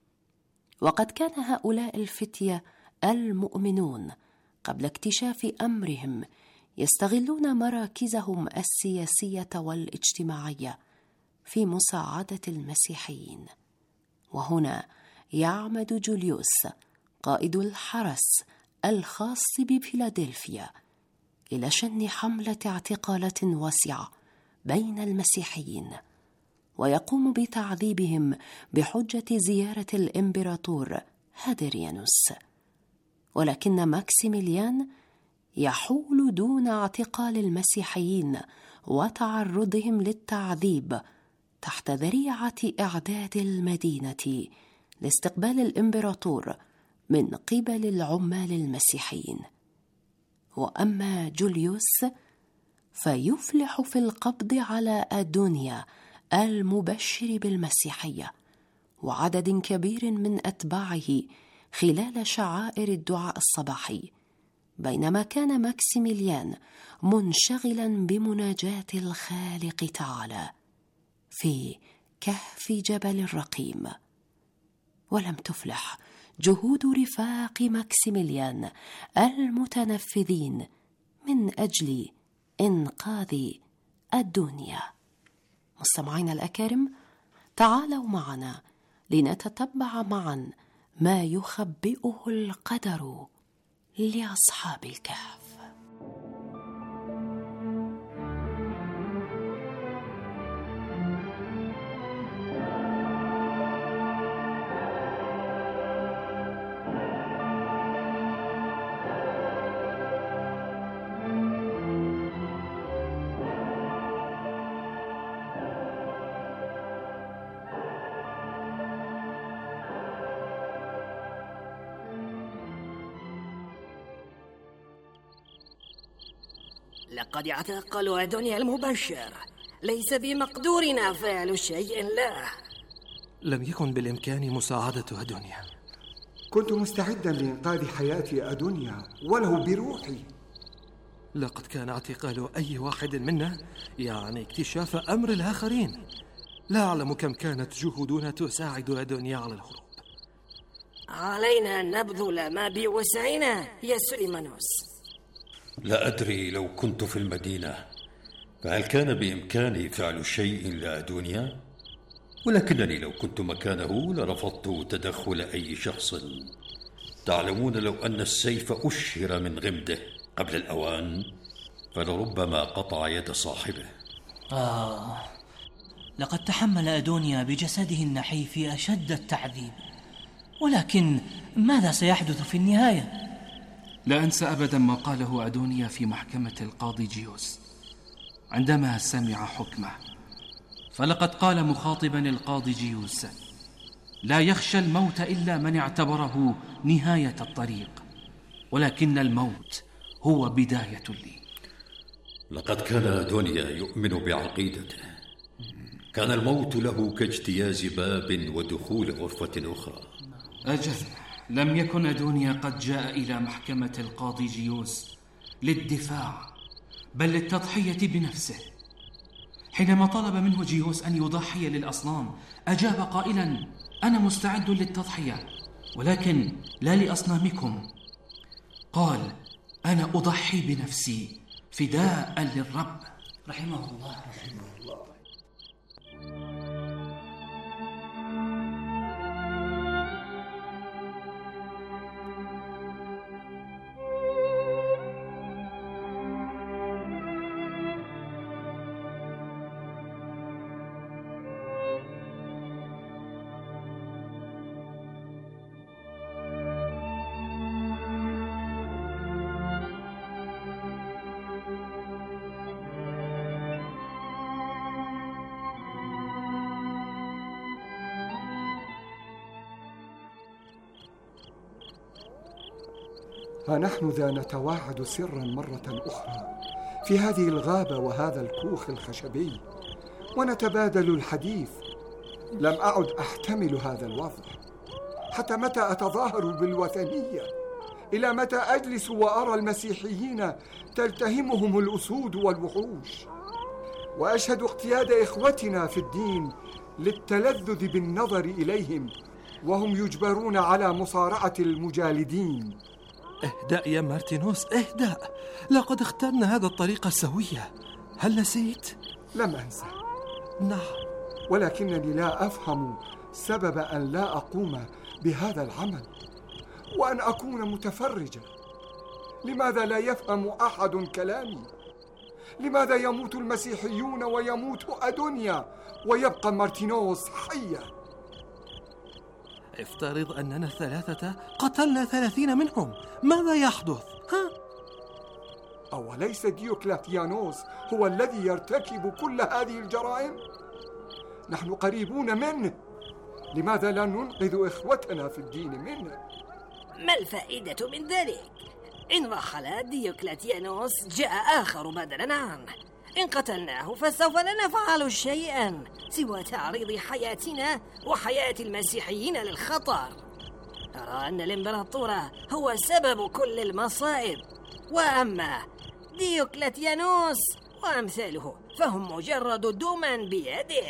وقد كان هؤلاء الفتية المؤمنون قبل اكتشاف أمرهم يستغلون مراكزهم السياسية والاجتماعية في مساعدة المسيحيين. وهنا يعمد جوليوس قائد الحرس الخاص بفيلادلفيا إلى شن حملة اعتقالات واسعة بين المسيحيين، ويقوم بتعذيبهم بحجة زيارة الإمبراطور هادريانوس. ولكن ماكسيميليان يحول دون اعتقال المسيحيين وتعرضهم للتعذيب تحت ذريعة إعداد المدينة لاستقبال الإمبراطور من قبل العمال المسيحيين. وأما جوليوس فيفلح في القبض على أدونيا المبشر بالمسيحية وعدد كبير من أتباعه خلال شعائر الدعاء الصباحي، بينما كان ماكسيميليان منشغلا بمناجاة الخالق تعالى في كهف جبل الرقيم. ولم تفلح جهود رفاق ماكسيميليان المتنفذين من أجل إنقاذ الدنيا. مستمعينا الأكارم، تعالوا معنا لنتتبع معا ما يخبئه القدر لأصحاب الكهف. لقد اعتقلوا أدونيا المبشر، ليس بمقدورنا فعل شيء له. لم يكن بالإمكان مساعدة أدونيا. كنت مستعدا لإنقاذ حياة أدونيا ولو بروحي. لقد كان اعتقال أي واحد منا يعني اكتشاف أمر الآخرين. لا أعلم كم كانت جهودنا تساعد أدونيا على الهروب. علينا أن نبذل ما بوسعنا يا سليمانوس. لا أدري لو كنت في المدينة فهل كان بإمكاني فعل شيء لأدونيا؟ ولكنني لو كنت مكانه لرفضت تدخل أي شخص. تعلمون لو أن السيف أشهر من غمده قبل الأوان فلربما قطع يد صاحبه. لقد تحمل أدونيا بجسده النحيف أشد التعذيب، ولكن ماذا سيحدث في النهاية؟ لا أنسى أبدا ما قاله أدونيا في محكمة القاضي جيوس عندما سمع حكمه، فلقد قال مخاطبا القاضي جيوس: لا يخشى الموت إلا من اعتبره نهاية الطريق، ولكن الموت هو بداية لي. لقد كان أدونيا يؤمن بعقيدته. كان الموت له كاجتياز باب ودخول غرفة أخرى. أجل، لم يكن أدونيا قد جاء إلى محكمة القاضي جيوس للدفاع بل للتضحية بنفسه. حينما طلب منه جيوس أن يضحي للأصنام أجاب قائلا: أنا مستعد للتضحية ولكن لا لأصنامكم. قال: أنا أضحي بنفسي فداء للرب. رحمه الله. رحمه الله. ها نحن ذا نتواعد سرا مرة أخرى في هذه الغابة وهذا الكوخ الخشبي، ونتبادل الحديث. لم أعد أحتمل هذا الوضع. حتى متى أتظاهر بالوثنية؟ إلى متى أجلس وأرى المسيحيين تلتهمهم الأسود والوحوش، وأشهد اقتياد إخوتنا في الدين للتلذذ بالنظر إليهم وهم يجبرون على مصارعة المجالدين؟ اهدأ يا مارتينوس، اهدأ. لقد اخترنا هذا الطريق السوية، هل نسيت؟ لم أنسى. نعم، ولكنني لا أفهم سبب أن لا أقوم بهذا العمل وأن أكون متفرجا. لماذا لا يفهم أحد كلامي؟ لماذا يموت المسيحيون ويموت أدونيا ويبقى مارتينوس حيا؟ افترض أننا الثلاثة قتلنا 30 منهم، ماذا يحدث؟ أوليس ديوكلاتيانوس هو الذي يرتكب كل هذه الجرائم؟ نحن قريبون منه، لماذا لا ننقذ إخوتنا في الدين منه؟ ما الفائدة من ذلك؟ إن رحل ديوكلاتيانوس جاء آخر بدلا عنه. إن قتلناه فسوف لا نفعل شيئا سوى تعريض حياتنا وحياة المسيحيين للخطر. أرى أن الإمبراطور هو سبب كل المصائب، وأما ديوكلاتيانوس وأمثاله فهم مجرد دما بيده.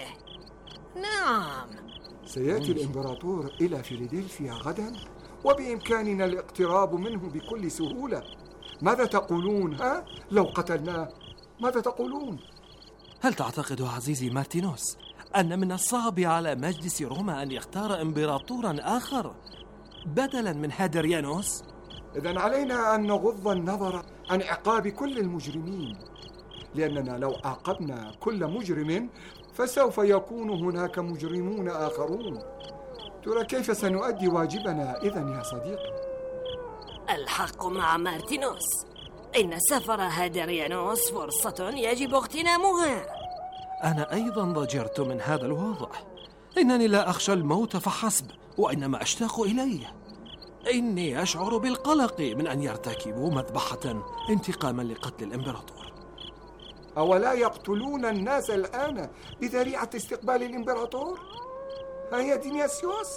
نعم، سيأتي الإمبراطور إلى فيلادلفيا غدا، وبإمكاننا الاقتراب منه بكل سهولة. ماذا تقولون لو قتلناه؟ ماذا تقولون؟ هل تعتقد عزيزي مارتينوس أن من الصعب على مجلس روما أن يختار إمبراطورا آخر بدلا من هادريانوس؟ إذن علينا أن نغض النظر عن عقاب كل المجرمين، لأننا لو عاقبنا كل مجرم فسوف يكون هناك مجرمون آخرون. ترى كيف سنؤدي واجبنا إذن يا صديقي؟ الحق مع مارتينوس، إن سفر هادريانوس فرصة يجب اغتنامها. أنا أيضا ضجرت من هذا الوضع. إنني لا أخشى الموت فحسب، وإنما أشتاق إليه. إني أشعر بالقلق من أن يرتكبوا مذبحة انتقاما لقتل الإمبراطور. أولا يقتلون الناس الآن بذريعة استقبال الإمبراطور؟ هيا دينياسيوس،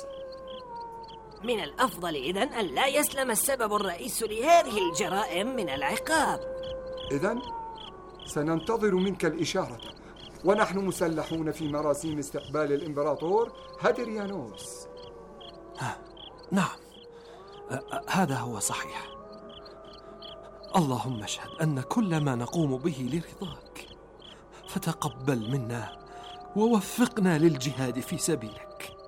من الأفضل إذن أن لا يسلم السبب الرئيس لهذه الجرائم من العقاب. إذن سننتظر منك الإشارة، ونحن مسلحون في مراسيم استقبال الإمبراطور هادريانوس. نعم، هذا هو صحيح. اللهم اشهد أن كل ما نقوم به لرضاك، فتقبل منا ووفقنا للجهاد في سبيلك.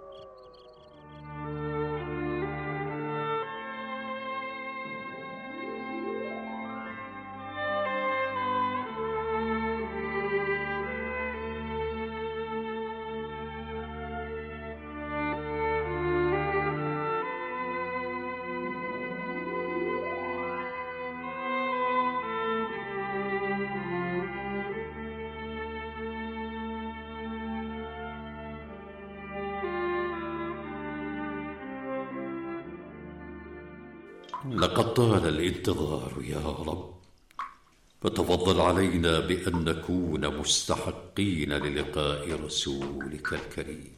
لقد طال الانتظار يا رب، فتفضل علينا بأن نكون مستحقين للقاء رسولك الكريم.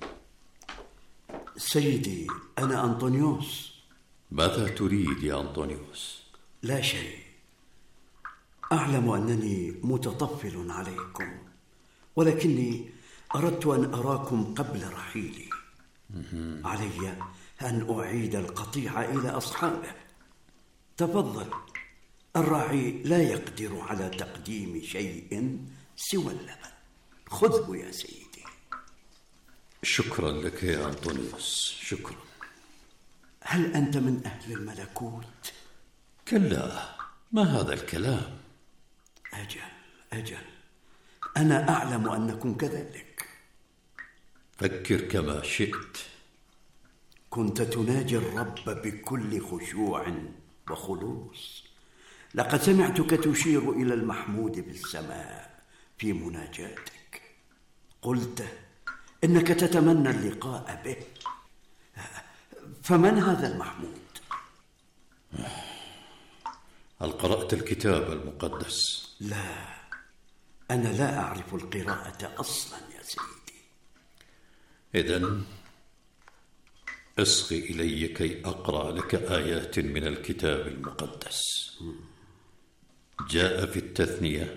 سيدي، أنا أنطونيوس. ماذا تريد يا أنطونيوس؟ لا شيء. أعلم أنني متطفل عليكم، ولكني أردت أن أراكم قبل رحيلي. علي أن أعيد القطيع إلى أصحابه. تفضل، الراعي لا يقدر على تقديم شيء سوى اللبن. خذه يا سيدي. شكرا لك يا أنطونيوس، شكرا. هل أنت من أهل الملكوت؟ كلا، ما هذا الكلام؟ أجل، أنا أعلم أنكم كذلك. فكر كما شئت. كنت تناجي الرب بكل خشوع وخلوص. لقد سمعتك تشير إلى المحمود بالسماء في مناجاتك. قلت إنك تتمنى اللقاء به. فمن هذا المحمود؟ هل قرأت الكتاب المقدس؟ لا، أنا لا أعرف القراءة أصلا يا سيدي. إذن اصغ إلي كي أقرأ لك آيات من الكتاب المقدس. جاء في التثنية: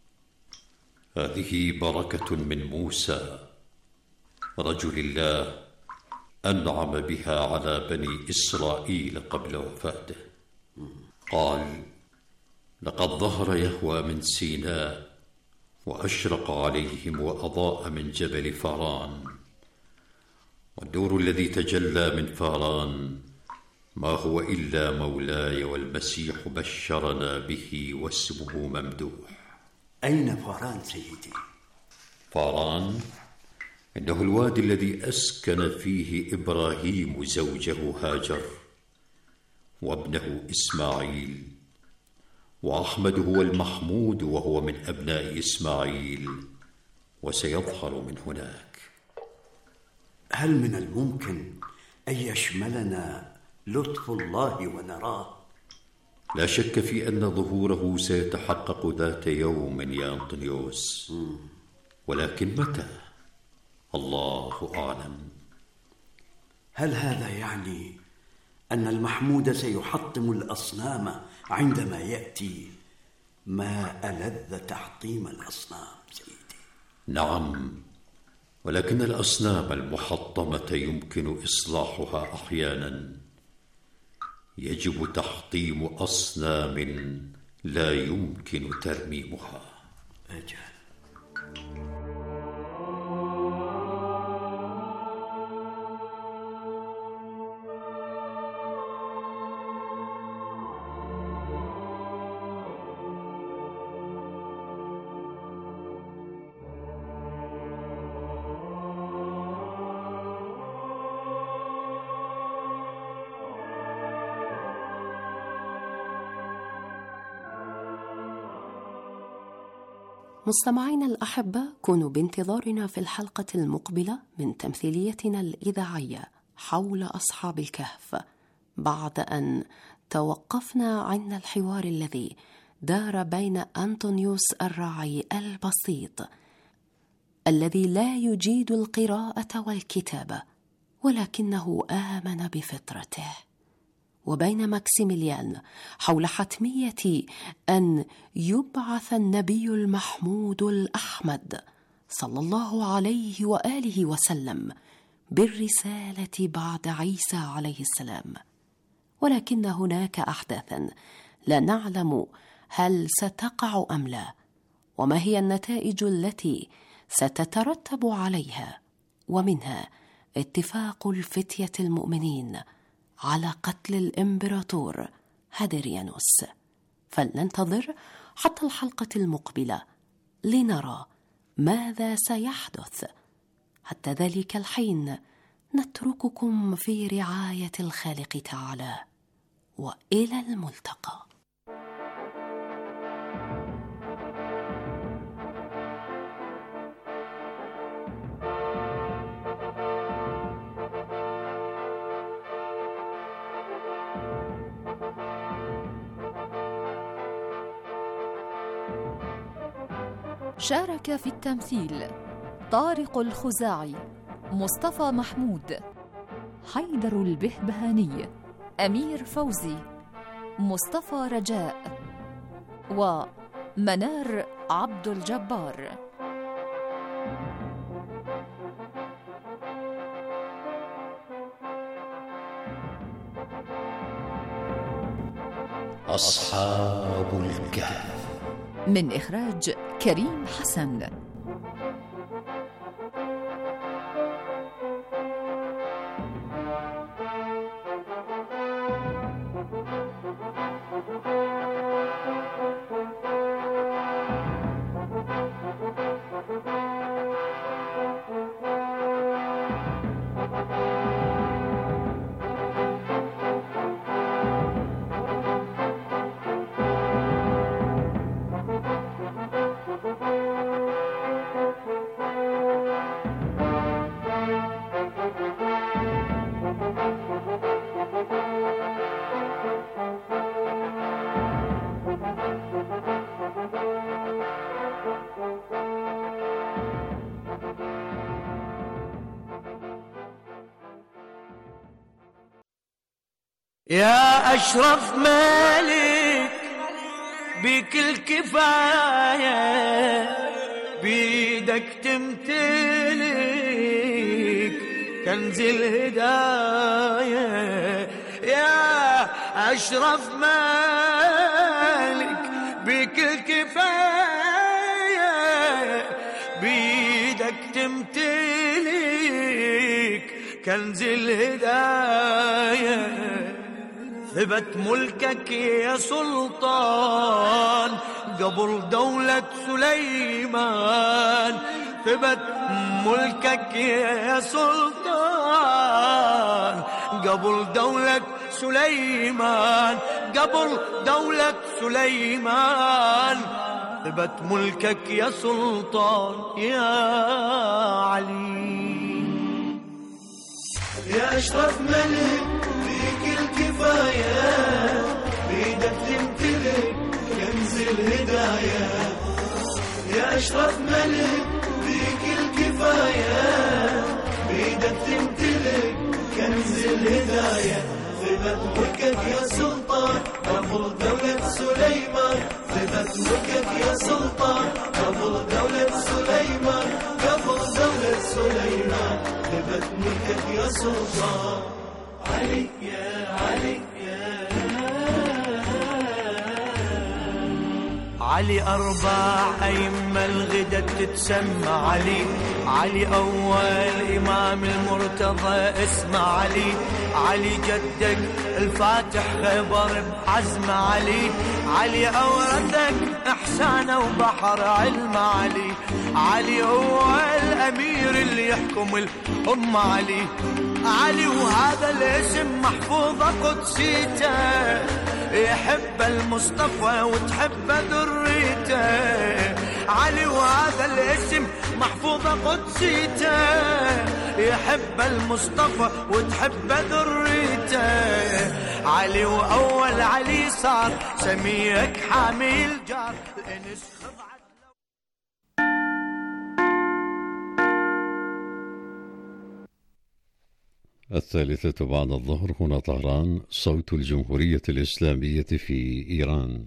هذه بركة من موسى رجل الله أنعم بها على بني إسرائيل قبل وفاته. قال: لقد ظهر يهوى من سيناء وأشرق عليهم وأضاء من جبل فاران، والنور الذي تجلى من فاران ما هو إلا مولاي والمسيح بشرنا به واسمه ممدوح. أين فاران سيدي؟ فاران إنه الوادي الذي أسكن فيه إبراهيم زوجه هاجر وابنه إسماعيل، وأحمد هو المحمود وهو من أبناء إسماعيل، وسيظهر من هناك. هل من الممكن أن يشملنا لطف الله ونراه؟ لا شك في أن ظهوره سيتحقق ذات يوم يا أنطونيوس، ولكن متى؟ الله أعلم. هل هذا يعني أن المحمود سيحطم الأصنام عندما يأتي؟ ما ألذ تحطيم الأصنام سيدي. نعم، ولكن الأصنام المحطمة يمكن إصلاحها أحيانا. يجب تحطيم أصنام لا يمكن ترميمها. أجل. مستمعينا الأحبة، كونوا بانتظارنا في الحلقة المقبلة من تمثيليتنا الإذاعية حول أصحاب الكهف، بعد أن توقفنا عند الحوار الذي دار بين أنطونيوس الراعي البسيط الذي لا يجيد القراءة والكتابة ولكنه آمن بفطرته، وبين ماكسيميليان حول حتمية أن يبعث النبي المحمود الأحمد صلى الله عليه وآله وسلم بالرسالة بعد عيسى عليه السلام، ولكن هناك أحداثاً لا نعلم هل ستقع أم لا، وما هي النتائج التي ستترتب عليها، ومنها اتفاق الفتية المؤمنين على قتل الإمبراطور هادريانوس. فلننتظر حتى الحلقة المقبلة لنرى ماذا سيحدث. حتى ذلك الحين نترككم في رعاية الخالق تعالى، وإلى الملتقى. شارك في التمثيل طارق الخزاعي، مصطفى محمود، حيدر البهبهاني، أمير فوزي، مصطفى رجاء، ومنار عبد الجبار. أصحاب الكهف من إخراج كريم حسن. يا أشرف مالك بك الكفاية، بيدك تمتلك كنز الهداية. يا أشرف مالك بك الكفاية، بيدك تمتلك كنز الهداية. ثبت ملكك يا سلطان قبل دولة سليمان، ثبت ملكك يا سلطان قبل دولة سليمان، قبل دولة سليمان. ثبت ملكك يا سلطان يا علي. يا أشرف ملك بيك الكفاية، بيدك تمتلك كنز الهداية. يا أشرف ملك بيك الكفاية، بيدك تمتلك كنز الهداية. ثبت ملكك يا سلطان قبل دولة سليمان، ثبت ملكك يا سلطان قبل دولة سليمان، قبل دولة سليمان. ثبت ملكك يا سلطان علي يا علي يا علي. أربع أئمة الغدا تتسمى علي، علي أول إمام المرتضى اسمه علي، علي جدك الفاتح خبر بحزم علي، علي أوردك إحسانه وبحر علم علي، علي هو الأمير اللي يحكم الأمة علي، علي وهذا الاسم محفوظة قدسيته، يحب المصطفى وتحب ذريته، علي وهذا الاسم محفوظة قدسيته، يحب المصطفى وتحب ذريته، علي وأول علي صار سميك حامي الجار الانس خضعت. الثالثة بعد الظهر، هنا طهران، صوت الجمهورية الإسلامية في إيران.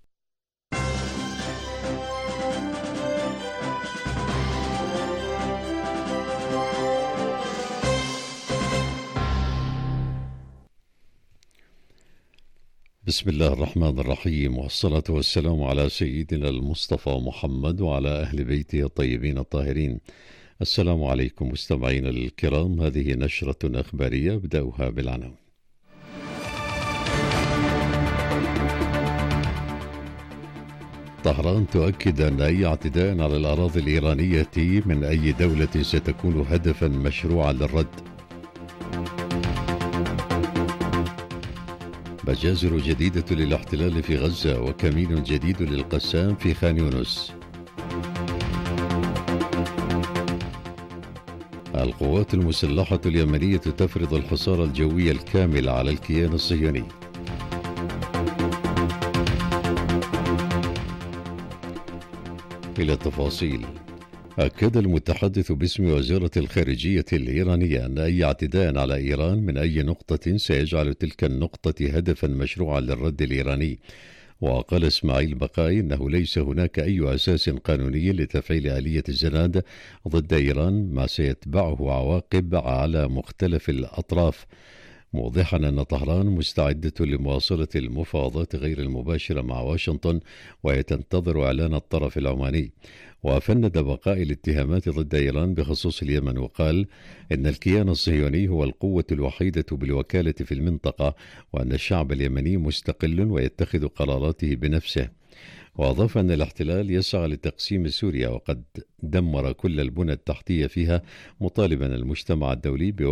بسم الله الرحمن الرحيم، والصلاة والسلام على سيدنا المصطفى محمد وعلى أهل بيته الطيبين الطاهرين. السلام عليكم مستمعينا الكرام، هذه نشرة أخبارية أبدأها بالعناوين. طهران تؤكد أن أي اعتداء على الأراضي الإيرانية من أي دولة ستكون هدفا مشروعا للرد. مجازر جديدة للاحتلال في غزة وكمين جديد للقسام في خان يونس. القوات المسلحة اليمنية تفرض الحصار الجوي الكامل على الكيان الصهيوني. إلى التفاصيل. أكد المتحدث باسم وزارة الخارجية الإيرانية أن أي اعتداء على إيران من أي نقطة سيجعل تلك النقطة هدفا مشروعا للرد الإيراني. وقال إسماعيل بقاي أنه ليس هناك أي أساس قانوني لتفعيل آلية الزناد ضد إيران، ما سيتبعه عواقب على مختلف الأطراف، موضحا أن طهران مستعدة لمواصلة المفاوضات غير المباشرة مع واشنطن، وهي تنتظر إعلان الطرف العماني. وفند بقاء الاتهامات ضد إيران بخصوص اليمن، وقال إن الكيان الصهيوني هو القوة الوحيدة بالوكالة في المنطقة، وأن الشعب اليمني مستقل ويتخذ قراراته بنفسه. وأضاف أن الاحتلال يسعى لتقسيم سوريا وقد دمر كل البنى التحتية فيها، مطالبا المجتمع الدولي